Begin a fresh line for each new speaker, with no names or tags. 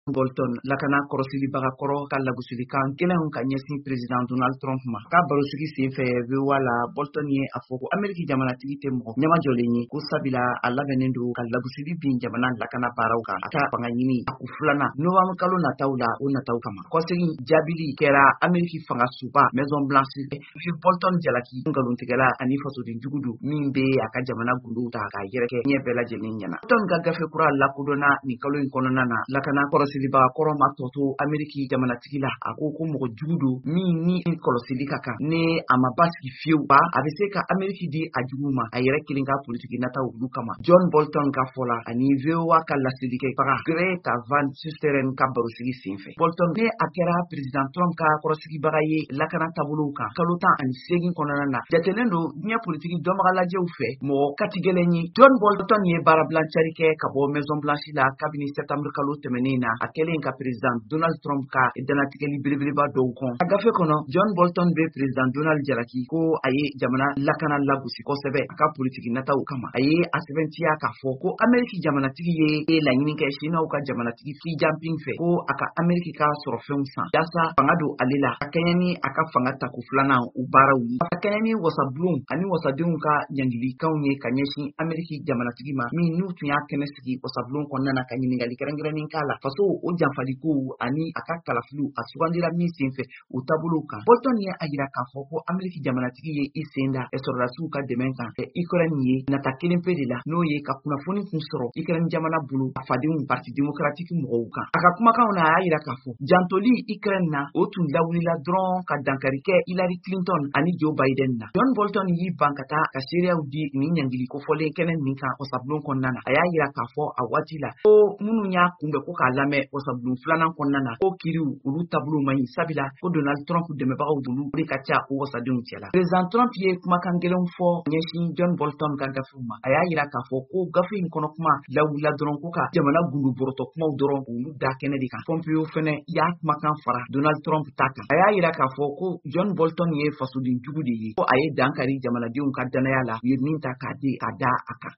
Bolton lakana korosili baga koro ka lagusili kan kelen ka ɲɛsin president Donald Trump ma ka barosigi senfɛ wala Bolton ye a fɔ ko Ameriki jamanatigi tɛ mɔgɔ ɲama jɔlen ye ko sabila a labɛnnen don ka lagusili bin jamana lakana baaraw kan a ka fanga ɲini a ku filana Novembre kalo nataw la o nataw kama kɔsegi jaabili kɛra Ameriki fanga suba Maison Blanche Bolton jalaki ngalontigɛla ani fasoden jugu don min bɛ a ka jamana gundow ta ka yɛrɛkɛ ɲɛ bɛɛ lajɛlen ɲɛna Bolton ka gafe kura lakodɔnna nin kalo in kɔnɔna na lakana kɔrɔsilibaga kɔrɔ ma tɔto Ameriki jamanatigi la a ko mɔgɔ jugu don min ni kɔlɔsili ka kan ne a ma basigi fiyewu ba a bɛ se ka Ameriki di a jugu ma a yɛrɛ kelen ka politiki nata olu kama John Bolton ka fɔla ani VOA ka laselilikɛbaga Greta Van Susteren ka barosigi senfɛ Bolton ne a kɛra president Trump ka kɔrɔsigibaga ye lakana taabolow kan kalo 18 kɔnɔna na jatelen don diɲɛ politiki dɔnbaga lajɛw fɛ mɔgɔ katigɛlɛn ye John Bolton ye baarabilancari kɛ ka bɔ Maison Blanche la kabini septembre kalo tɛmɛnen na a kɛlen ka president Donald Trump ka danatigɛli belebeleba dɔw kɔn a gafe kɔnɔ John Bolton bɛ president Donald jalaki ko a ye jamana lakana lagosi kosɛbɛ a ka politiki nataw kama a ye a sɛbɛntiya k'a fɔ ko Ameriki jamanatigi ye laɲini kɛ Chinaw ka jamanatigi Xi Jinping fɛ ko a ka Ameriki ka sɔrɔ fɛnw san yasa fanga don ale la a kɛɲɛ ni a ka fanga tako filanan u baaraw ye a kɛɲɛ ni wasabulon ani wasadenw ka ɲangilikanw ye ka ɲɛsin Ameriki jamanatigi ma min n'u tun y'a kɛnɛ sigi wasabulon kɔnɔna ka ɲininkali kɛrɛnkɛrɛnnen k'a la faso o janfaliko ani a ka kalafiliw a sugandira min senfɛ u taabolow kan Bolton ye a yira k'a fɔ ko Ameriki jamanatigi ye i sen da sɔrɔdasiw ka dɛmɛ kan Ukraine ye nata kelen pe de la n'o ye ka kunnafoni kun sɔrɔ Ukraine jamana bolo a fadenw parti démocratique mɔgɔw kan a ka kumakanw na a y'a yira k'a fɔ jantoli Ukraine na o tun lawulila dɔrɔn ka dankari kɛ Hillary Clinton ani Joe Biden na John Bolton y'i ban ka taa ka seereyaw di nin ɲangili kofɔlen kɛnɛ min kan wasabulon kɔnɔna na a y'a yira k'a fɔ a waati la ko minnu y'a kunbɛ ko k'a lamɛn wasabulon filanan kɔnɔna na ko kiriw olu taabolo man ɲi sabila ko Donald Trump dɛmɛbagaw dolu de ka ca o wasadenw cɛla president Trump ye kumakan gɛlɛnw fɔ ɲɛsin John Bolton ka gafew ma a y'a yira k'a fɔ ko gafe in kɔnɔ kuma lawulila dɔrɔn ko ka jamana gundu bɔrɔtɔ kumaw dɔrɔn olu da kɛnɛ de kan Pompeo fɛnɛ y'a kumakan fara Donald Trump ta kan a y'a yira k'a fɔ ko John Bolton ye fasoden jugu de ye ko a ye dankari jamanadenw ka danaya la u ye min ta k'a da a kan